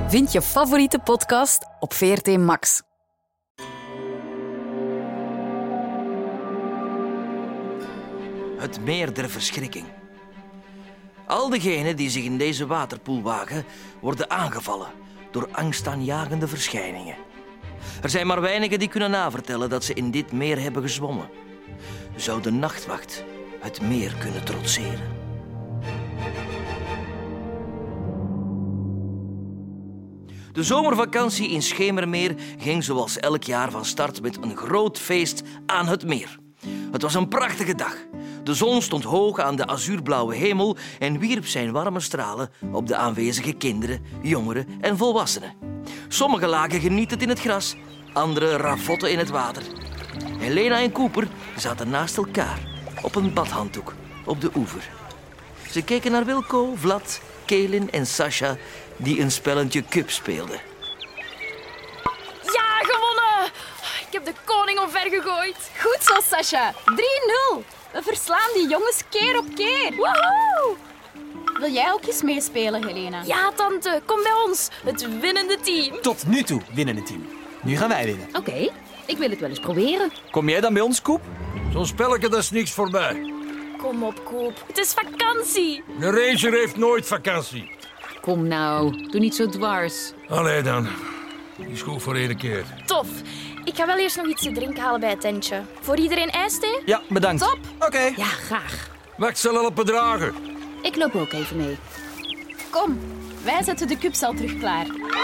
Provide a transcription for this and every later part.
Vind je favoriete podcast op VRT Max. Het meer der verschrikking. Al degenen die zich in deze waterpoel wagen, worden aangevallen door angstaanjagende verschijningen. Er zijn maar weinigen die kunnen navertellen dat ze in dit meer hebben gezwommen. Zou de nachtwacht het meer kunnen trotseren? De zomervakantie in Schemermeer ging zoals elk jaar van start met een groot feest aan het meer. Het was een prachtige dag. De zon stond hoog aan de azuurblauwe hemel en wierp zijn warme stralen op de aanwezige kinderen, jongeren en volwassenen. Sommigen lagen genietend in het gras, anderen ravotten in het water. Helena en Cooper zaten naast elkaar op een badhanddoek op de oever. Ze keken naar Wilco, Vlad, Kaelin en Sasha die een spelletje cup speelden. Ja, gewonnen! Ik heb de koning omver gegooid. Goed zo, Sasha. 3-0. We verslaan die jongens keer op keer. Woehoe! Wil jij ook eens meespelen, Helena? Ja, tante, kom bij ons. Het winnende team. Tot nu toe winnen het team. Nu gaan wij winnen. Oké, ik wil het wel eens proberen. Kom jij dan bij ons, Koep? Zo'n spelletje, dat is niks voor mij. Kom op, Koop. Het is vakantie. Een ranger heeft nooit vakantie. Kom nou, doe niet zo dwars. Allee dan. Is goed voor één keer. Tof. Ik ga wel eerst nog iets te drinken halen bij het tentje. Voor iedereen ijsthee? Ja, bedankt. Top. Oké. Ja, graag. Mag ik ze helpen dragen? Ik loop ook even mee. Kom, wij zetten de cups al terug klaar.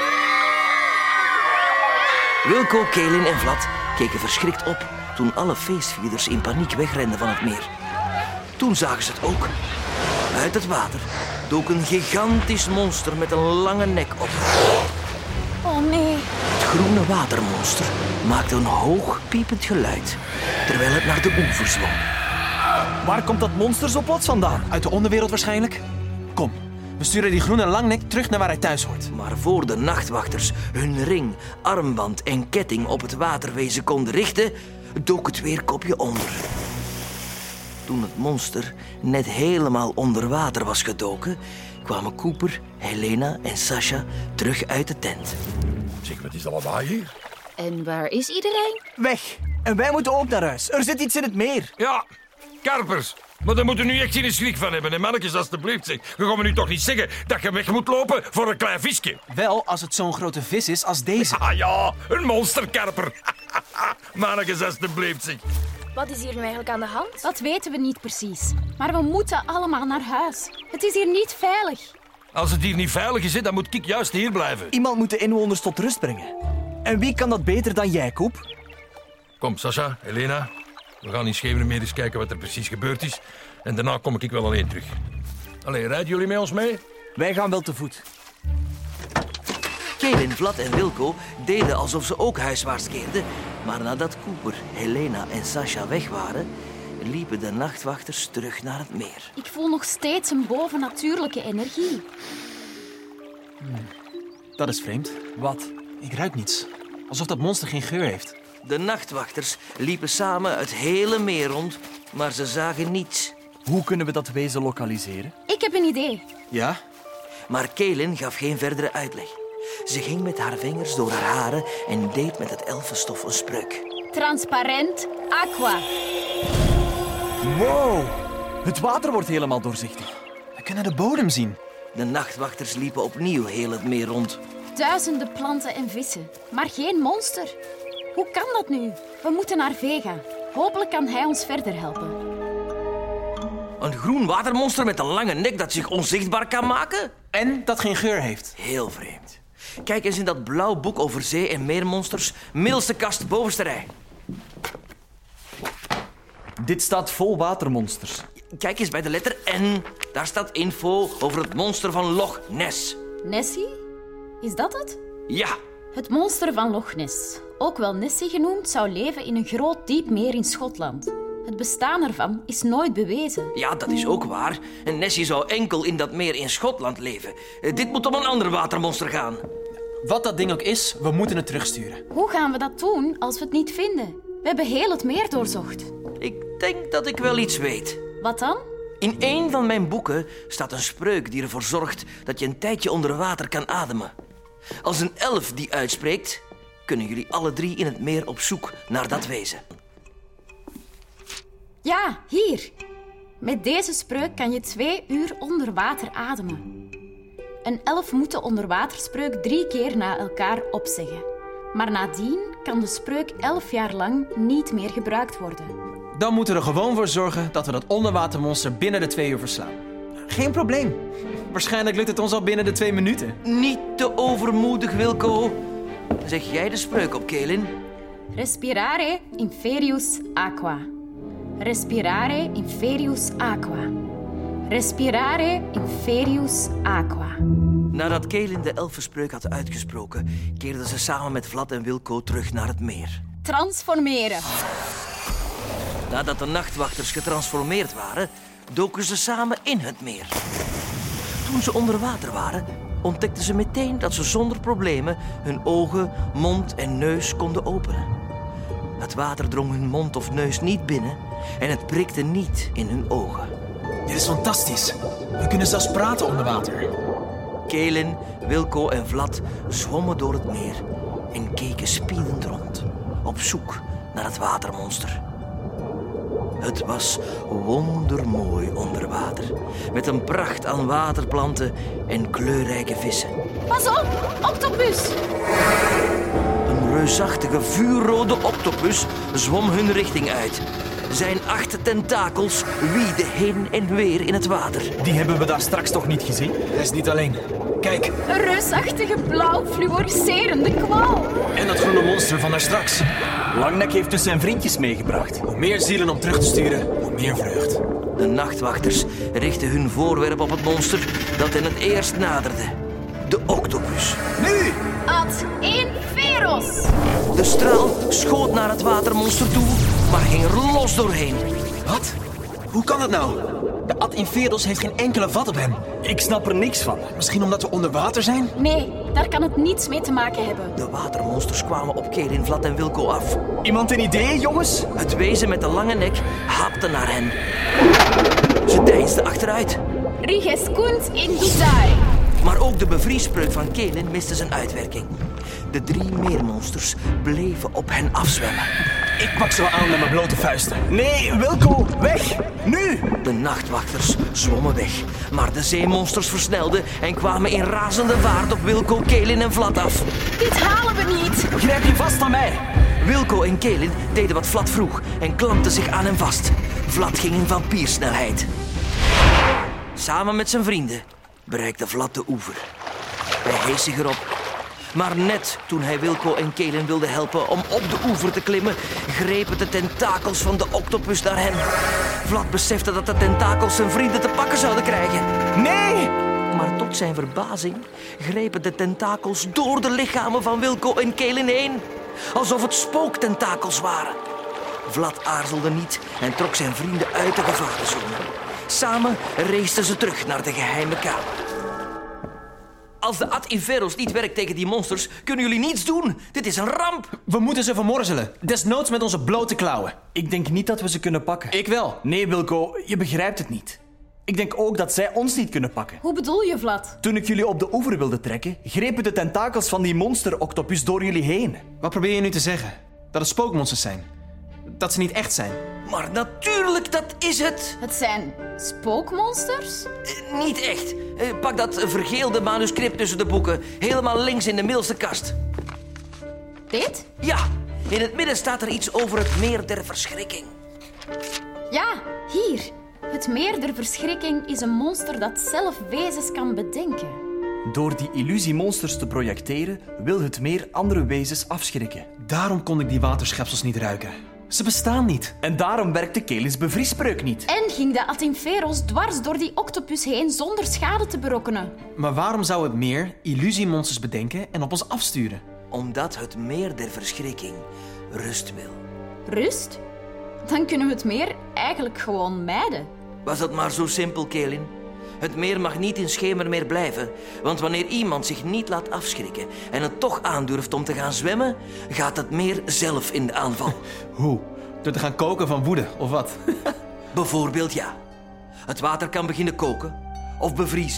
Wilco, Kaelin en Vlad keken verschrikt op toen alle feestvierders in paniek wegrenden van het meer. Toen zagen ze het ook. Uit het water dook een gigantisch monster met een lange nek op. Oh nee. Het groene watermonster maakte een hoog piepend geluid terwijl het naar de oever zwom. Waar komt dat monster zo plots vandaan? Uit de onderwereld waarschijnlijk? Kom, we sturen die groene langnek terug naar waar hij thuis hoort. Maar voor de nachtwachters hun ring, armband en ketting op het waterwezen konden richten, dook het weer kopje onder. Toen het monster net helemaal onder water was gedoken, kwamen Cooper, Helena en Sasha terug uit de tent. Zeg, wat is dat lawaai hier? En waar is iedereen? Weg. En wij moeten ook naar huis. Er zit iets in het meer. Ja, karpers. Maar daar moeten nu echt geen schrik van hebben. En mannetjes, alstublieft, zeg. Je gaat me nu toch niet zeggen dat je weg moet lopen voor een klein visje? Wel, als het zo'n grote vis is als deze. Ah ja, een monsterkarper. Mannetjes, alstublieft, zeg. Wat is hier nu eigenlijk aan de hand? Dat weten we niet precies. Maar we moeten allemaal naar huis. Het is hier niet veilig. Als het hier niet veilig is, hè, dan moet ik juist hier blijven. Iemand moet de inwoners tot rust brengen. En wie kan dat beter dan jij, Koep? Kom, Sasha, Helena. We gaan in Schemermeer eens kijken wat er precies gebeurd is. En daarna kom ik wel alleen terug. Allee, rijden jullie met ons mee? Wij gaan wel te voet. Kaelin, Vlad en Wilco deden alsof ze ook huiswaarts keerden, maar nadat Cooper, Helena en Sasha weg waren, liepen de nachtwachters terug naar het meer. Ik voel nog steeds een bovennatuurlijke energie. Dat is vreemd. Wat? Ik ruik niets. Alsof dat monster geen geur heeft. De nachtwachters liepen samen het hele meer rond, maar ze zagen niets. Hoe kunnen we dat wezen lokaliseren? Ik heb een idee. Ja? Maar Kaelin gaf geen verdere uitleg. Ze ging met haar vingers door haar haren en deed met het elfenstof een spreuk. Transparent aqua. Wow! Het water wordt helemaal doorzichtig. We kunnen de bodem zien. De nachtwachters liepen opnieuw heel het meer rond. Duizenden planten en vissen, maar geen monster. Hoe kan dat nu? We moeten naar Vega. Hopelijk kan hij ons verder helpen. Een groen watermonster met een lange nek dat zich onzichtbaar kan maken? En dat geen geur heeft. Heel vreemd. Kijk eens in dat blauw boek over zee- en meermonsters. Middelste kast, bovenste rij. Dit staat vol watermonsters. Kijk eens bij de letter N. Daar staat info over het monster van Loch Ness. Nessie? Is dat het? Ja, Het monster van Loch Ness, ook wel Nessie genoemd, zou leven in een groot diep meer in Schotland. Het bestaan ervan is nooit bewezen. ja, dat is ook waar. En Nessie zou enkel in dat meer in Schotland leven. Dit moet om een ander watermonster gaan. Wat dat ding ook is, we moeten het terugsturen. Hoe gaan we dat doen als we het niet vinden? We hebben heel het meer doorzocht. Ik denk dat ik wel iets weet. Wat dan? In een van mijn boeken staat een spreuk die ervoor zorgt dat je een tijdje onder water kan ademen. Als een elf die uitspreekt, kunnen jullie alle 3 in het meer op zoek naar dat wezen. Ja, hier. Met deze spreuk kan je 2 uur onder water ademen. Een elf moet de onderwaterspreuk 3 keer na elkaar opzeggen. Maar nadien kan de spreuk 11 jaar lang niet meer gebruikt worden. Dan moeten we er gewoon voor zorgen dat we dat onderwatermonster binnen de 2 uur verslaan. Geen probleem. Waarschijnlijk lukt het ons al binnen de 2 minuten. Niet te overmoedig, Wilco. Zeg jij de spreuk op, Kaelin? Respirare inferius aqua. Respirare inferius aqua. Respirare inferius aqua. Nadat Kaelin de elfenspreuk had uitgesproken, keerden ze samen met Vlad en Wilco terug naar het meer. Transformeren. Nadat de nachtwachters getransformeerd waren, doken ze samen in het meer. Toen ze onder water waren, ontdekten ze meteen dat ze zonder problemen hun ogen, mond en neus konden openen. Het water drong hun mond of neus niet binnen en het prikte niet in hun ogen. Dit is fantastisch. We kunnen zelfs praten onder water. Kaelin, Wilco en Vlad zwommen door het meer en keken spiedend rond, op zoek naar het watermonster. Het was wondermooi onder water, met een pracht aan waterplanten en kleurrijke vissen. Pas op, octopus! Een reusachtige vuurrode octopus zwom hun richting uit. Zijn 8 tentakels wieden heen en weer in het water. Die hebben we daar straks toch niet gezien? Dat is niet alleen. Kijk. Een reusachtige blauw fluoriserende kwal. En dat groene monster van daar straks. Langnek heeft dus zijn vriendjes meegebracht. Hoe meer zielen om terug te sturen, hoe meer vreugd. De nachtwachters richtten hun voorwerp op het monster dat hen het eerst naderde. De octopus. Nu! Ad inferos. De straal schoot naar het watermonster toe, maar ging er los doorheen. Wat? Hoe kan dat nou? De Ad Inferos heeft geen enkele vat op hem. Ik snap er niks van. Misschien omdat we onder water zijn? Nee, daar kan het niets mee te maken hebben. De watermonsters kwamen op Kaelin, Vlad en Wilco af. Iemand een idee, jongens? Het wezen met de lange nek hapte naar hen. Ze deinsden achteruit. Rigescunt in Dudai. Maar ook de bevriesspreuk van Kaelin miste zijn uitwerking. De 3 meermonsters bleven op hen afzwemmen. Ik pak ze wel aan met mijn blote vuisten. Nee, Wilco, weg! Nu! De nachtwachters zwommen weg, maar de zeemonsters versnelden en kwamen in razende vaart op Wilco, Kaelin en Vlad af. Dit halen we niet. Grijp je vast aan mij. Wilco en Kaelin deden wat Vlad vroeg en klampten zich aan hem vast. Vlad ging in vampiersnelheid. Samen met zijn vrienden bereikte Vlad de oever. Hij hees zich erop. Maar net toen hij Wilco en Kaelin wilde helpen om op de oever te klimmen, grepen de tentakels van de octopus naar hen. Vlad besefte dat de tentakels zijn vrienden te pakken zouden krijgen. Nee! Maar tot zijn verbazing grepen de tentakels door de lichamen van Wilco en Kaelin heen. Alsof het spooktentakels waren. Vlad aarzelde niet en trok zijn vrienden uit de gevarenzone. Samen raceten ze terug naar de geheime kamer. Als de Ad Inferos niet werkt tegen die monsters, kunnen jullie niets doen. Dit is een ramp. We moeten ze vermorzelen. Desnoods met onze blote klauwen. Ik denk niet dat we ze kunnen pakken. Ik wel. Nee, Wilco, je begrijpt het niet. Ik denk ook dat zij ons niet kunnen pakken. Hoe bedoel je, Vlad? Toen ik jullie op de oever wilde trekken, grepen de tentakels van die monster-octopus door jullie heen. Wat probeer je nu te zeggen? Dat het spookmonsters zijn? Dat ze niet echt zijn? Maar natuurlijk, dat is het. Het zijn spookmonsters? Niet echt. Pak dat vergeelde manuscript tussen de boeken. Helemaal links in de middelste kast. Dit? Ja, in het midden staat er iets over het meer der verschrikking. Ja, hier. Het meer der verschrikking is een monster dat zelf wezens kan bedenken. Door die illusiemonsters te projecteren, wil het meer andere wezens afschrikken. Daarom kon ik die waterschepsels niet ruiken. Ze bestaan niet. En daarom werkte Kaelin's bevriesspreuk niet. En ging de Ad Inferos dwars door die octopus heen zonder schade te berokkenen. Maar waarom zou het meer illusiemonsters bedenken en op ons afsturen? Omdat het meer der verschrikking rust wil. Rust? Dan kunnen we het meer eigenlijk gewoon mijden. Was dat maar zo simpel, Kaelin? Het meer mag niet in Schemermeer blijven, want wanneer iemand zich niet laat afschrikken en het toch aandurft om te gaan zwemmen, gaat het meer zelf in de aanval. Hoe? Door te gaan koken van woede, of wat? Bijvoorbeeld ja. Het water kan beginnen koken of bevriezen,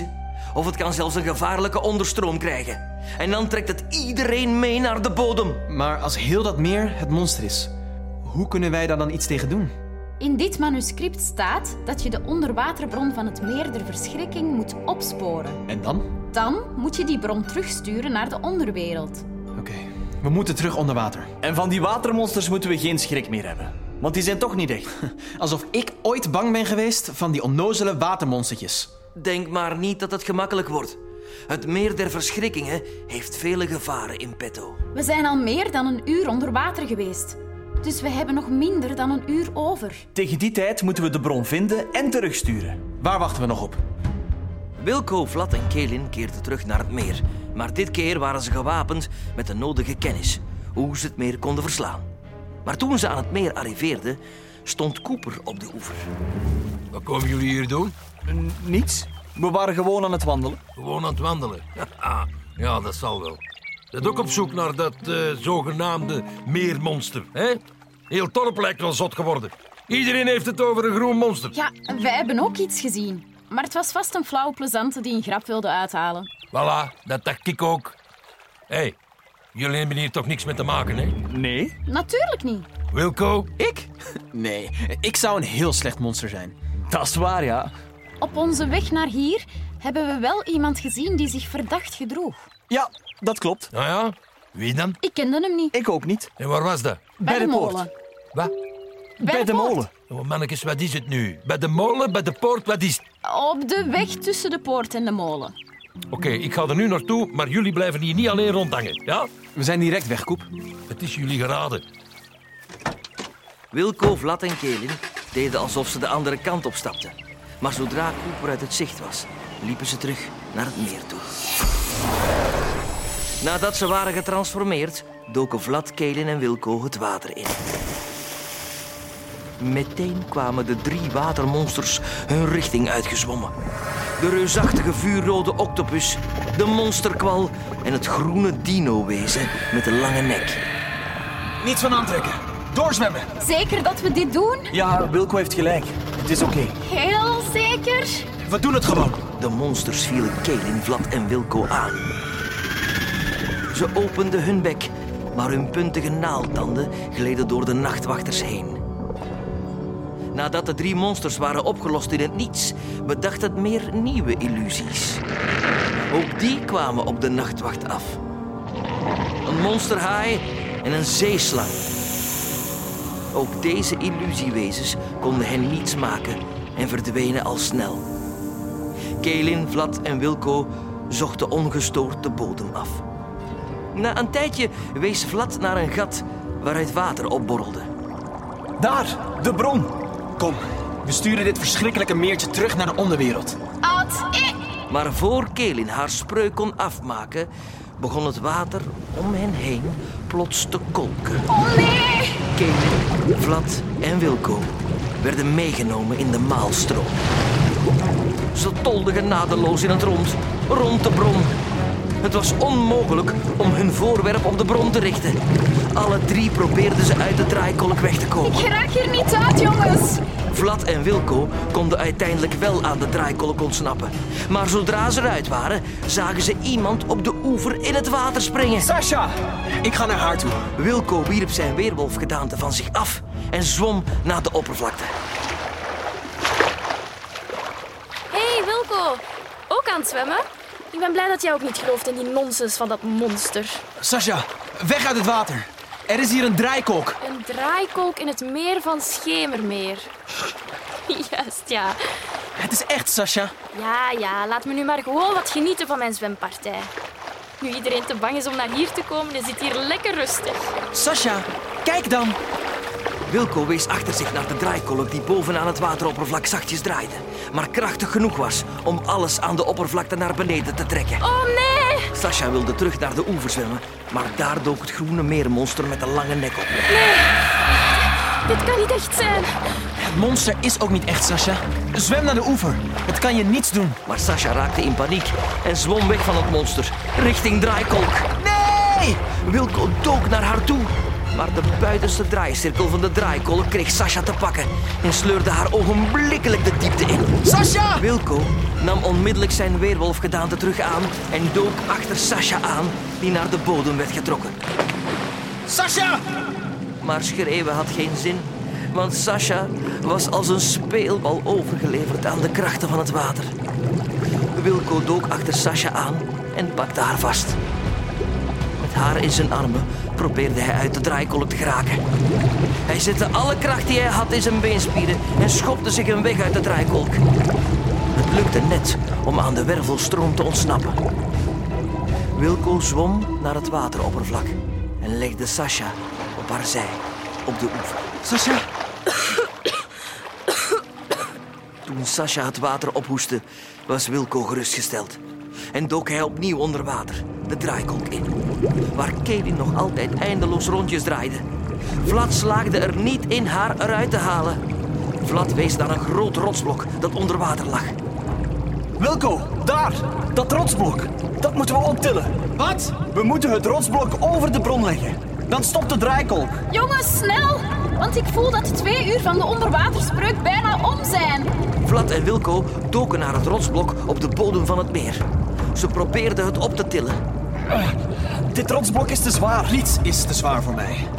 Of het kan zelfs een gevaarlijke onderstroom krijgen. En dan trekt het iedereen mee naar de bodem. Maar als heel dat meer het monster is, hoe kunnen wij daar dan iets tegen doen? In dit manuscript staat dat je de onderwaterbron van het meer der verschrikking moet opsporen. En dan? Dan moet je die bron terugsturen naar de onderwereld. Oké, we moeten terug onder water. En van die watermonsters moeten we geen schrik meer hebben. Want die zijn toch niet echt. Alsof ik ooit bang ben geweest van die onnozele watermonstertjes. Denk maar niet dat het gemakkelijk wordt. Het meer der verschrikkingen heeft vele gevaren in petto. We zijn al meer dan een uur onder water geweest. Dus we hebben nog minder dan een uur over. Tegen die tijd moeten we de bron vinden en terugsturen. Waar wachten we nog op? Wilco, Vlad en Kelin keerden terug naar het meer. Maar dit keer waren ze gewapend met de nodige kennis. Hoe ze het meer konden verslaan. Maar toen ze aan het meer arriveerden, stond Cooper op de oever. Wat komen jullie hier doen? Niets. We waren gewoon aan het wandelen. Gewoon aan het wandelen. Ja, dat zal wel. Je bent ook op zoek naar dat zogenaamde meermonster, hè? Heel dorp lijkt wel zot geworden. Iedereen heeft het over een groen monster. Ja, wij hebben ook iets gezien. Maar het was vast een flauwe plezante die een grap wilde uithalen. Voilà, dat dacht ik ook. Hé, jullie hebben hier toch niks mee te maken, hè? Nee. Natuurlijk niet. Wilco? Ik? Nee, ik zou een heel slecht monster zijn. Dat is waar, ja. Op onze weg naar hier hebben we wel iemand gezien die zich verdacht gedroeg. Ja, dat klopt. Nou ja, wie dan? Ik kende hem niet. Ik ook niet. En waar was dat? Bij de poort. molen. Wat? Bij de poort. molen. Oh, mannetjes, wat is het nu? Bij de molen, bij de poort, wat is het? Op de weg tussen de poort en de molen. Oké, ik ga er nu naartoe, maar jullie blijven hier niet alleen rondhangen, ja? We zijn direct weg, Koep. Het is jullie geraden. Wilco, Vlad en Kelin deden alsof ze de andere kant op stapten. Maar zodra Cooper uit het zicht was, liepen ze terug naar het meer toe. Nadat ze waren getransformeerd, doken Vlad, Kelin en Wilco het water in. Meteen kwamen de 3 watermonsters hun richting uitgezwommen. De reusachtige vuurrode octopus, de monsterkwal en het groene dino-wezen met de lange nek. Niets van aantrekken. Doorzwemmen. Zeker dat we dit doen? Ja, Wilco heeft gelijk. Het is oké. Heel zeker? We doen het gewoon. De monsters vielen Kelin, Vlad en Wilco aan. Ze openden hun bek, maar hun puntige naaldtanden gleden door de nachtwachters heen. Nadat de 3 monsters waren opgelost in het niets, bedacht het meer nieuwe illusies. Ook die kwamen op de nachtwacht af. Een monsterhaai en een zeeslang. Ook deze illusiewezens konden hen niets maken en verdwenen al snel. Kelin, Vlad en Wilco zochten ongestoord de bodem af. Na een tijdje wees Vlad naar een gat waaruit water opborrelde. Daar, de bron. Kom, we sturen dit verschrikkelijke meertje terug naar de onderwereld. Maar voor Kelin haar spreuk kon afmaken, begon het water om hen heen plots te kolken. Oh nee! Kelin, Vlad en Wilco werden meegenomen in de maalstroom. Ze tolden genadeloos in het rond de bron. Het was onmogelijk om hun voorwerp op de bron te richten. Alle 3 probeerden ze uit de draaikolk weg te komen. Ik raak hier niet uit, jongens! Vlad en Wilco konden uiteindelijk wel aan de draaikolk ontsnappen. Maar zodra ze eruit waren, zagen ze iemand op de oever in het water springen. Sasha! Ik ga naar haar toe. Wilco wierp zijn weerwolfgedaante van zich af en zwom naar de oppervlakte. Hey Wilco, ook aan het zwemmen? Ik ben blij dat jij ook niet gelooft in die nonsens van dat monster. Sasha, weg uit het water. Er is hier een draaikolk. Een draaikolk in het meer van Schemermeer. Juist, ja. Het is echt, Sasha. Ja, laat me nu maar gewoon wat genieten van mijn zwempartij. Nu iedereen te bang is om naar hier te komen, is het hier lekker rustig. Sasha, kijk dan. Wilco wees achter zich naar de draaikolk die bovenaan het wateroppervlak zachtjes draaide. Maar krachtig genoeg was om alles aan de oppervlakte naar beneden te trekken. Oh nee! Sasha wilde terug naar de oever zwemmen, maar daar dook het groene meermonster met een lange nek op. Dit kan niet echt zijn. Het monster is ook niet echt, Sasha. Zwem naar de oever. Het kan je niets doen. Maar Sasha raakte in paniek en zwom weg van het monster, richting draaikolk. Nee! Wilco dook naar haar toe. Maar de buitenste draaicirkel van de draaikolk kreeg Sascha te pakken en sleurde haar ogenblikkelijk de diepte in. Sascha! Wilco nam onmiddellijk zijn weerwolfgedaante terug aan en dook achter Sascha aan, die naar de bodem werd getrokken. Sascha! Maar schreeuwen had geen zin, want Sascha was als een speelbal overgeleverd aan de krachten van het water. Wilco dook achter Sascha aan en pakte haar vast. Met haar in zijn armen probeerde hij uit de draaikolk te geraken. Hij zette alle kracht die hij had in zijn beenspieren en schopte zich een weg uit de draaikolk. Het lukte net om aan de wervelstroom te ontsnappen. Wilco zwom naar het wateroppervlak en legde Sascha op haar zij op de oever. Sascha! Toen Sascha het water ophoestte, was Wilco gerustgesteld. En dook hij opnieuw onder water, de draaikolk in. Waar Kaelin nog altijd eindeloos rondjes draaide. Vlad slaagde er niet in haar eruit te halen. Vlad wees naar een groot rotsblok dat onder water lag. Wilco, daar! Dat rotsblok. Dat moeten we optillen. Wat? We moeten het rotsblok over de bron leggen. Dan stopt de draaikolk. Jongens, snel! Want ik voel dat de 2 uur van de onderwaterspreuk bijna om zijn. Vlad en Wilco doken naar het rotsblok op de bodem van het meer. Ze probeerden het op te tillen. Dit rotsblok is te zwaar. Niets is te zwaar voor mij.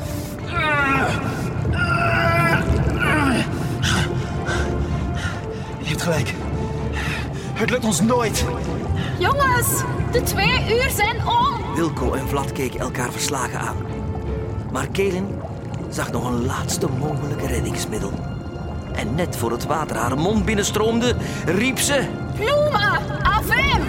Je hebt gelijk. Het lukt ons nooit. Jongens, de 2 uur zijn om. Wilco en Vlad keken elkaar verslagen aan. Maar Kaelin zag nog een laatste mogelijke reddingsmiddel. En net voor het water haar mond binnenstroomde, riep ze... Pluma, avem!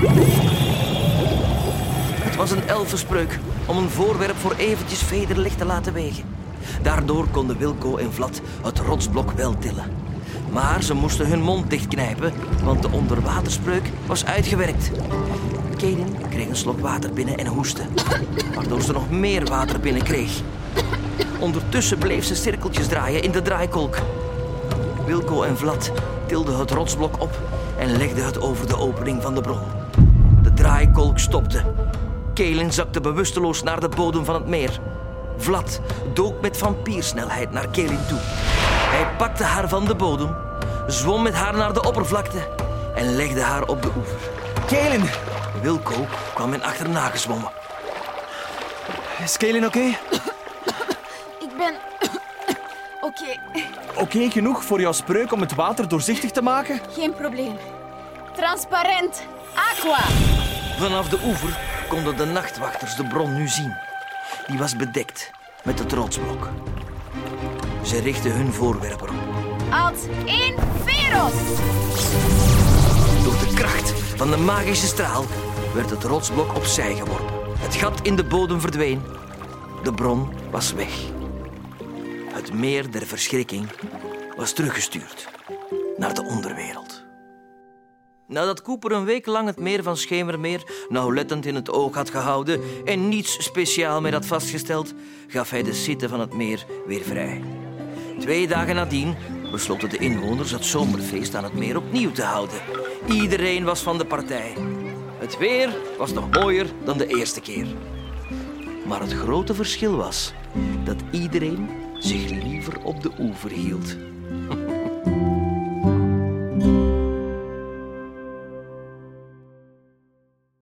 Het was een elfenspreuk om een voorwerp voor eventjes vederlicht te laten wegen. Daardoor konden Wilco en Vlad het rotsblok wel tillen. Maar ze moesten hun mond dichtknijpen, want de onderwaterspreuk was uitgewerkt. Kaelin kreeg een slok water binnen en hoestte, waardoor ze nog meer water binnenkreeg. Ondertussen bleef ze cirkeltjes draaien in de draaikolk. Wilco en Vlad tilden het rotsblok op en legden het over de opening van de bron. De draaikolk stopte. Kaelin zakte bewusteloos naar de bodem van het meer. Vlad dook met vampiersnelheid naar Kaelin toe. Hij pakte haar van de bodem, zwom met haar naar de oppervlakte en legde haar op de oever. Kaelin! Wilco kwam hen achterna gezwommen. Is Kaelin oké? Ik ben... Oké, Oké genoeg voor jouw spreuk om het water doorzichtig te maken? geen probleem. Transparent. Aqua. Vanaf de oever konden de nachtwachters de bron nu zien. Die was bedekt met het rotsblok. Ze richtten hun voorwerpen op. Ad inferos. Door de kracht van de magische straal werd het rotsblok opzij geworpen. Het gat in de bodem verdween. De bron was weg. Het meer der verschrikking was teruggestuurd naar de onderwereld. Nadat Cooper een week lang het meer van Schemermeer nauwlettend in het oog had gehouden en niets speciaal meer had vastgesteld, gaf hij de site van het meer weer vrij. 2 dagen nadien besloten de inwoners het zomerfeest aan het meer opnieuw te houden. Iedereen was van de partij. Het weer was nog mooier dan de eerste keer. Maar het grote verschil was dat iedereen zich liever op de oever hield.